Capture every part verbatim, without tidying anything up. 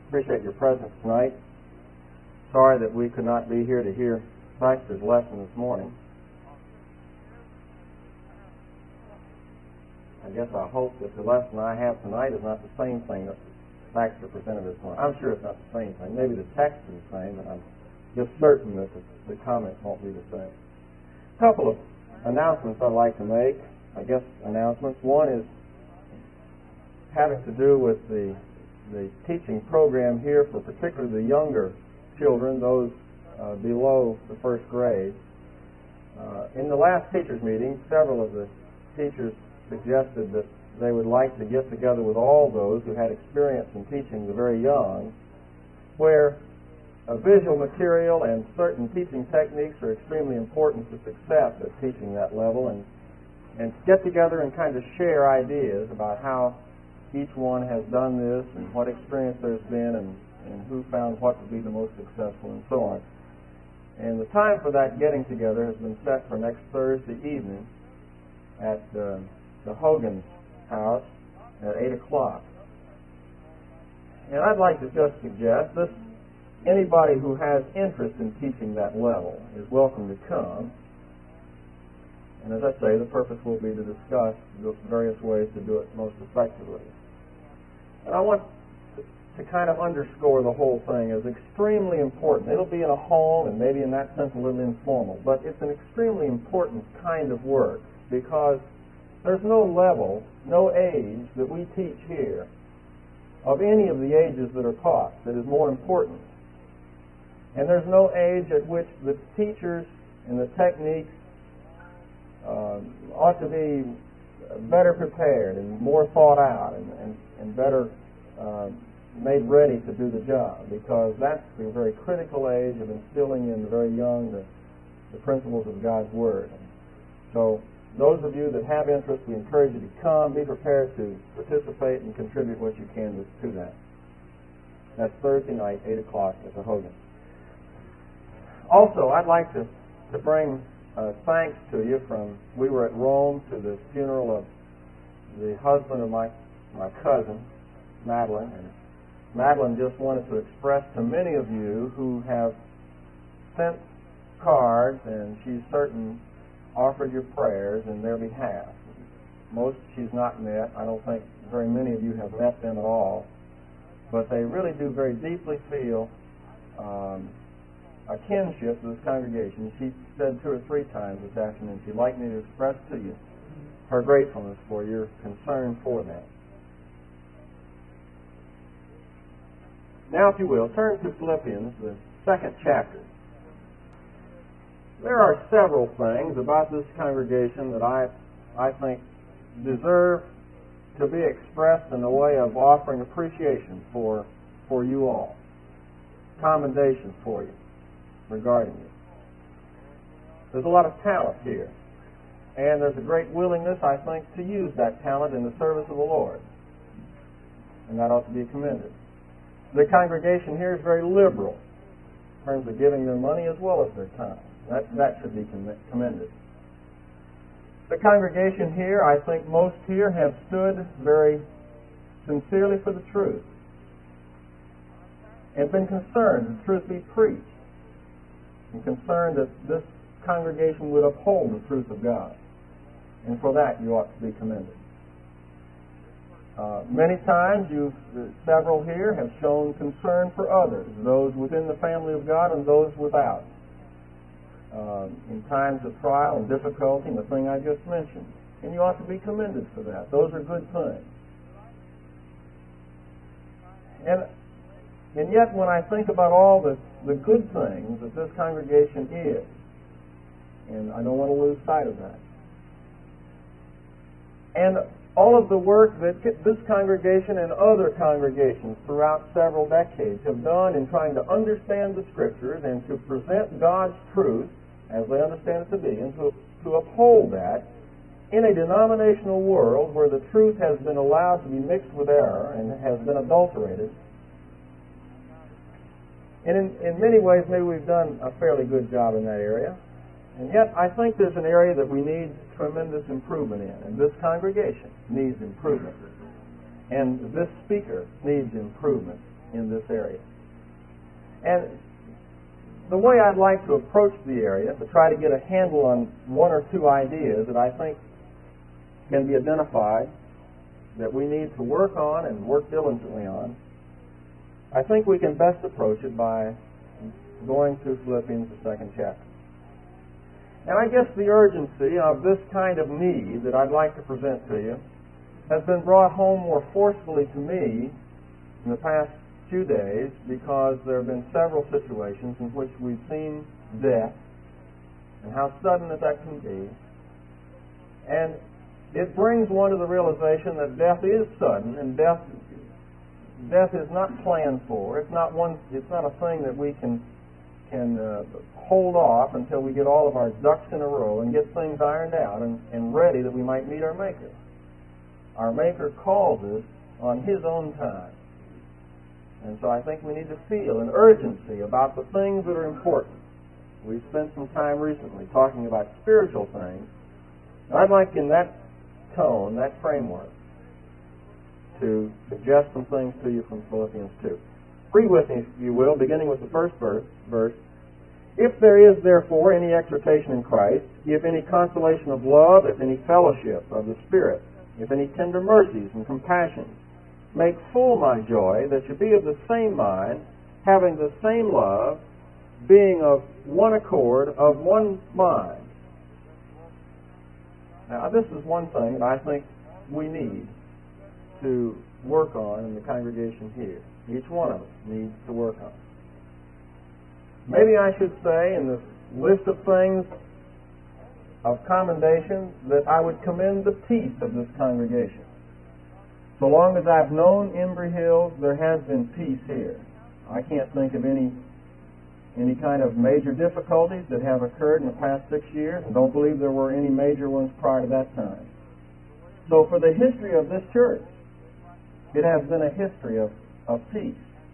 appreciate your presence tonight. Sorry that we could not be here to hear Baxter's lesson this morning. I guess I hope that the lesson I have tonight is not the same thing that Baxter presented this morning. I'm sure it's not the same thing. Maybe the text is the same, but I'm just certain that the, the comments won't be the same. A couple of announcements I'd like to make. I guess announcements. One is having to do with the the teaching program here for particularly the younger children, those uh, below the first grade. Uh, in the last teachers' meeting, several of the teachers suggested that they would like to get together with all those who had experience in teaching the very young, where a visual material and certain teaching techniques are extremely important to success at teaching that level, and and get together and kind of share ideas about how each one has done this and what experience there's been and, and who found what to be the most successful and so on. And the time for that getting together has been set for next Thursday evening at uh, the Hogan's house at eight o'clock. And I'd like to just suggest that anybody who has interest in teaching that level is welcome to come. And as I say, the purpose will be to discuss the various ways to do it most effectively. And I want to kind of underscore the whole thing as extremely important. It'll be in a home and maybe in that sense a little informal, but it's an extremely important kind of work because there's no level, no age that we teach here of any of the ages that are taught that is more important. And there's no age at which the teachers and the techniques uh, ought to be better prepared and more thought out and, and, and better uh, made ready to do the job, because that's the very critical age of instilling in the very young the, the principles of God's Word. So those of you that have interest, we encourage you to come, be prepared to participate and contribute what you can to, to that. That's Thursday night, eight o'clock at the Hogan. Also, I'd like to, to bring Uh, thanks to you from, we were at Rome to the funeral of the husband of my, my cousin, Madeline, and Madeline just wanted to express to many of you who have sent cards, and she's certain offered your prayers in their behalf. Most she's not met. I don't think very many of you have met them at all, but they really do very deeply feel um, a kinship to this congregation. She said two or three times this afternoon she'd like me to express to you her gratefulness for your concern for that. Now, if you will, turn to Philippians, the second chapter. There are several things about this congregation that I, I think deserve to be expressed in the way of offering appreciation for, for you all, commendation for you regarding it. There's a lot of talent here, and there's a great willingness, I think, to use that talent in the service of the Lord, and that ought to be commended. The congregation here is very liberal in terms of giving their money as well as their time. That, that should be commended. The congregation here, I think most here have stood very sincerely for the truth and been concerned that the truth be preached, and concerned that this congregation would uphold the truth of God. And for that you ought to be commended. Uh, many times you've, uh, several here have shown concern for others, those within the family of God and those without. Uh, in times of trial and difficulty, and the thing I just mentioned. And you ought to be commended for that. Those are good things. And And yet, when I think about all the, the good things that this congregation is, and I don't want to lose sight of that, and all of the work that this congregation and other congregations throughout several decades have done in trying to understand the Scriptures and to present God's truth as they understand it to be, and to, to uphold that in a denominational world where the truth has been allowed to be mixed with error and has been adulterated. And in, in many ways, maybe we've done a fairly good job in that area. And yet, I think there's an area that we need tremendous improvement in. And this congregation needs improvement. And this speaker needs improvement in this area. And the way I'd like to approach the area, to try to get a handle on one or two ideas that I think can be identified, that we need to work on and work diligently on, I think we can best approach it by going through Philippians, the second chapter. And I guess the urgency of this kind of need that I'd like to present to you has been brought home more forcefully to me in the past few days, because there have been several situations in which we've seen death and how sudden that that can be. And it brings one to the realization that death is sudden, and death death is not planned for. It's not one. It's not a thing that we can can uh, hold off until we get all of our ducks in a row and get things ironed out and, and ready that we might meet our Maker. Our Maker calls us on His own time. And so I think we need to feel an urgency about the things that are important. We've spent some time recently talking about spiritual things. And I'd like in that tone, that framework, to suggest some things to you from Philippians two. Read with me, if you will, beginning with the first verse. verse. If there is, therefore, any exhortation in Christ, if any consolation of love, if any fellowship of the Spirit, if any tender mercies and compassions, make full my joy, that you be of the same mind, having the same love, being of one accord, of one mind. Now, this is one thing that I think we need to work on in the congregation here. Each one of us needs to work on. Maybe I should say in this list of things of commendation that I would commend the peace of this congregation. So long as I've known Embry Hills, there has been peace here. I can't think of any any kind of major difficulties that have occurred in the past six years. I don't believe there were any major ones prior to that time. So for the history of this church, it has been a history of, of peace.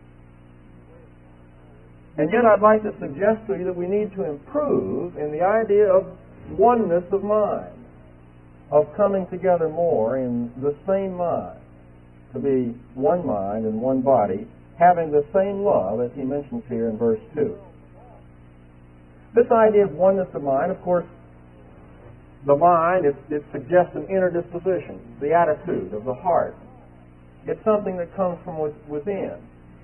And yet I'd like to suggest to you that we need to improve in the idea of oneness of mind, of coming together more in the same mind, to be one mind and one body, having the same love as he mentions here in verse two. This idea of oneness of mind, of course, the mind, it, it suggests an inner disposition, the attitude of the heart. It's something that comes from within.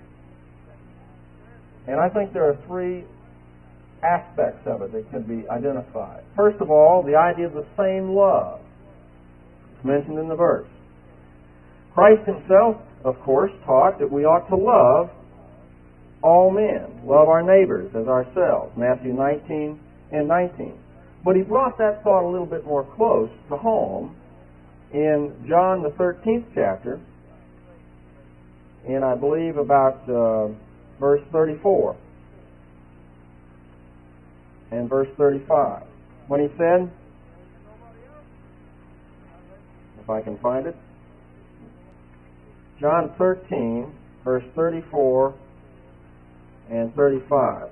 And I think there are three aspects of it that can be identified. First of all, the idea of the same love. It's mentioned in the verse. Christ himself, of course, taught that we ought to love all men, love our neighbors as ourselves, Matthew nineteen and nineteen. But he brought that thought a little bit more close to home in John the thirteenth chapter, and I believe about uh, verse thirty-four and verse thirty-five, when he said, if I can find it, John thirteen, verse thirty-four and thirty-five.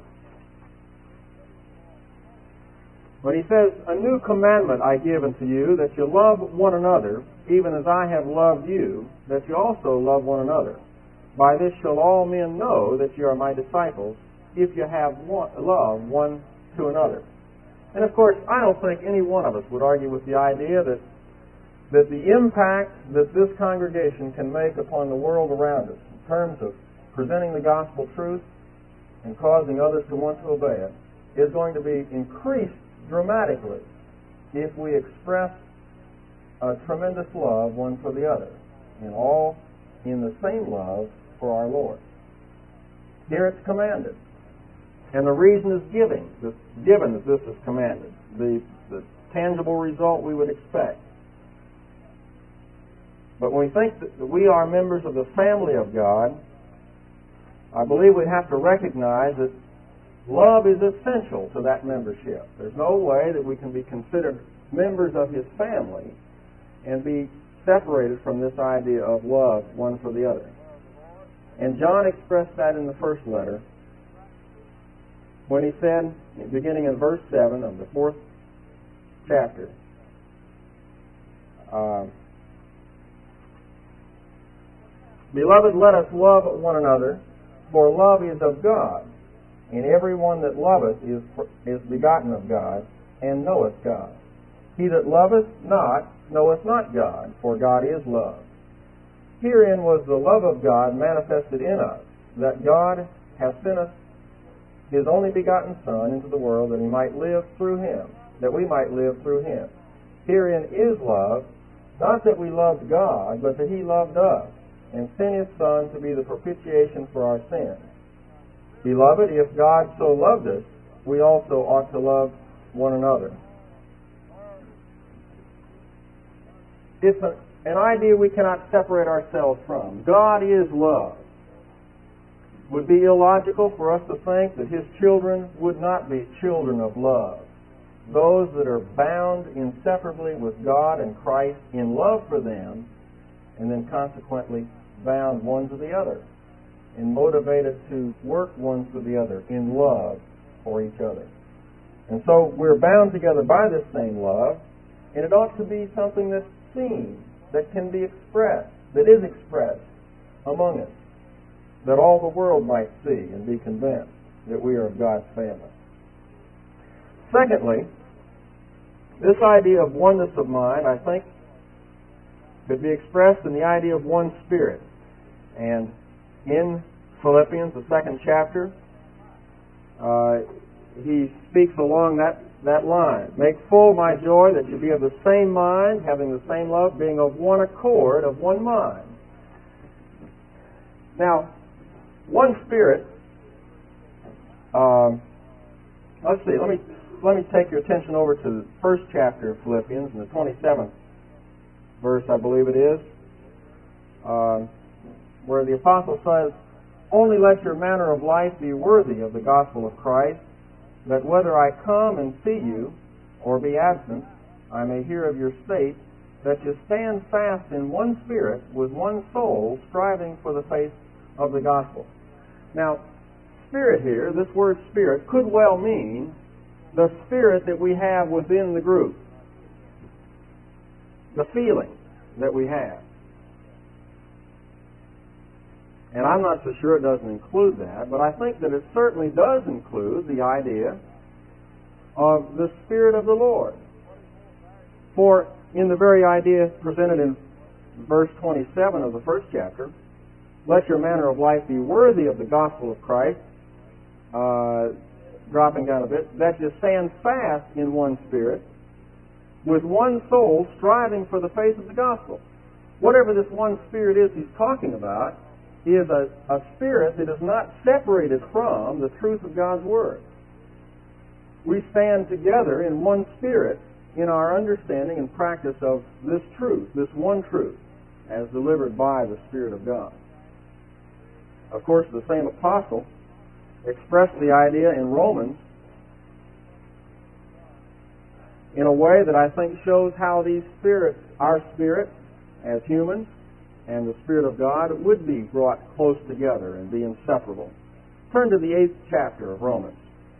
When he says, a new commandment I give unto you, that you love one another, even as I have loved you, that you also love one another. By this shall all men know that you are my disciples, if you have one, love one to another. And of course, I don't think any one of us would argue with the idea that that the impact that this congregation can make upon the world around us in terms of presenting the gospel truth and causing others to want to obey it is going to be increased dramatically if we express a tremendous love one for the other, and all in the same love for our Lord. Here it's commanded. And the reason is giving, given that this is commanded, the, the tangible result we would expect. But when we think that we are members of the family of God, I believe we have to recognize that love is essential to that membership. There's no way that we can be considered members of His family and be separated from this idea of love one for the other. And John expressed that in the first letter when he said, beginning in verse seven of the fourth chapter, uh, Beloved, let us love one another, for love is of God, and every one that loveth is, is begotten of God, and knoweth God. He that loveth not knoweth not God, for God is love. Herein was the love of God manifested in us, that God hath sent us His only begotten Son into the world, that He might live through Him, that we might live through Him. Herein is love, not that we loved God, but that He loved us, and sent His Son to be the propitiation for our sins. Beloved, if God so loved us, we also ought to love one another. It's a, an idea we cannot separate ourselves from. God is love. It would be illogical for us to think that His children would not be children of love. Those that are bound inseparably with God and Christ in love for them, and then consequently bound one to the other, and motivated to work one to the other in love for each other. And so we're bound together by this same love, and it ought to be something that's seen, that can be expressed, that is expressed among us, that all the world might see and be convinced that we are of God's family. Secondly, this idea of oneness of mind, I think, could be expressed in the idea of one spirit. And in Philippians, the second chapter, uh, he speaks along that, that line. Make full my joy that you be of the same mind, having the same love, being of one accord, of one mind. Now, one spirit, um, let's see, let me, let me take your attention over to the first chapter of Philippians, in the twenty-seventh verse, I believe it is, uh, where the apostle says, only let your manner of life be worthy of the gospel of Christ, that whether I come and see you or be absent, I may hear of your state, that you stand fast in one spirit, with one soul, striving for the faith of the gospel. Now, spirit here, this word spirit, could well mean the spirit that we have within the group, the feeling that we have. And I'm not so sure it doesn't include that, but I think that it certainly does include the idea of the Spirit of the Lord. For in the very idea presented in verse twenty-seven of the first chapter, let your manner of life be worthy of the gospel of Christ, uh, dropping down a bit, that you stand fast in one spirit, with one soul, striving for the faith of the gospel. Whatever this one spirit is he's talking about is a, a spirit that is not separated from the truth of God's Word. We stand together in one spirit in our understanding and practice of this truth, this one truth, as delivered by the Spirit of God. Of course, the same apostle expressed the idea in Romans in a way that I think shows how these spirits, our spirit as humans, and the Spirit of God would be brought close together and be inseparable. Turn to the eighth chapter of Romans.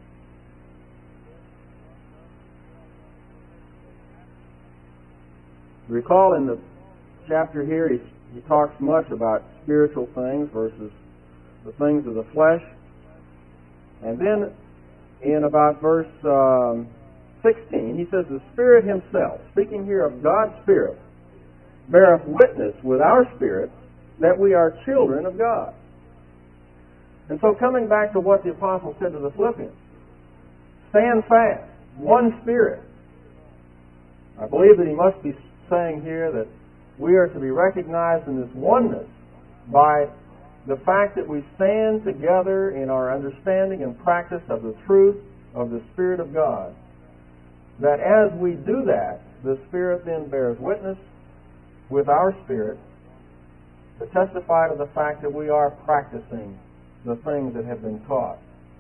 Recall in the chapter here he, he talks much about spiritual things versus the things of the flesh. And then in about verse um, sixteen, he says, the Spirit Himself, speaking here of God's Spirit, beareth witness with our spirit that we are children of God. And so coming back to what the apostle said to the Philippians, stand fast, one spirit. I believe that he must be saying here that we are to be recognized in this oneness by the fact that we stand together in our understanding and practice of the truth of the Spirit of God. That as we do that, the Spirit then bears witness with our spirit to testify to the fact that we are practicing the things that have been taught.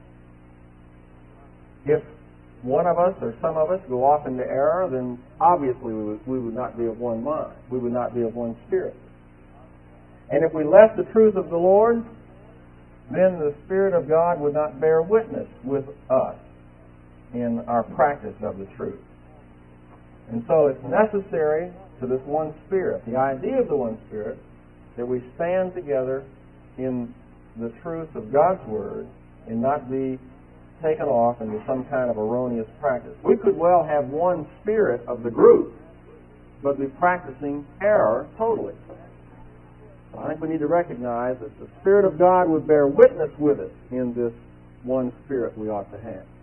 If one of us or some of us go off into error, then obviously we would, we would not be of one mind. We would not be of one spirit. And if we left the truth of the Lord, then the Spirit of God would not bear witness with us in our practice of the truth. And so it's necessary to this one Spirit, the idea of the one Spirit, that we stand together in the truth of God's Word and not be taken off into some kind of erroneous practice. We could well have one spirit of the group, but be practicing error totally. So I think we need to recognize that the Spirit of God would bear witness with us in this one spirit we ought to have.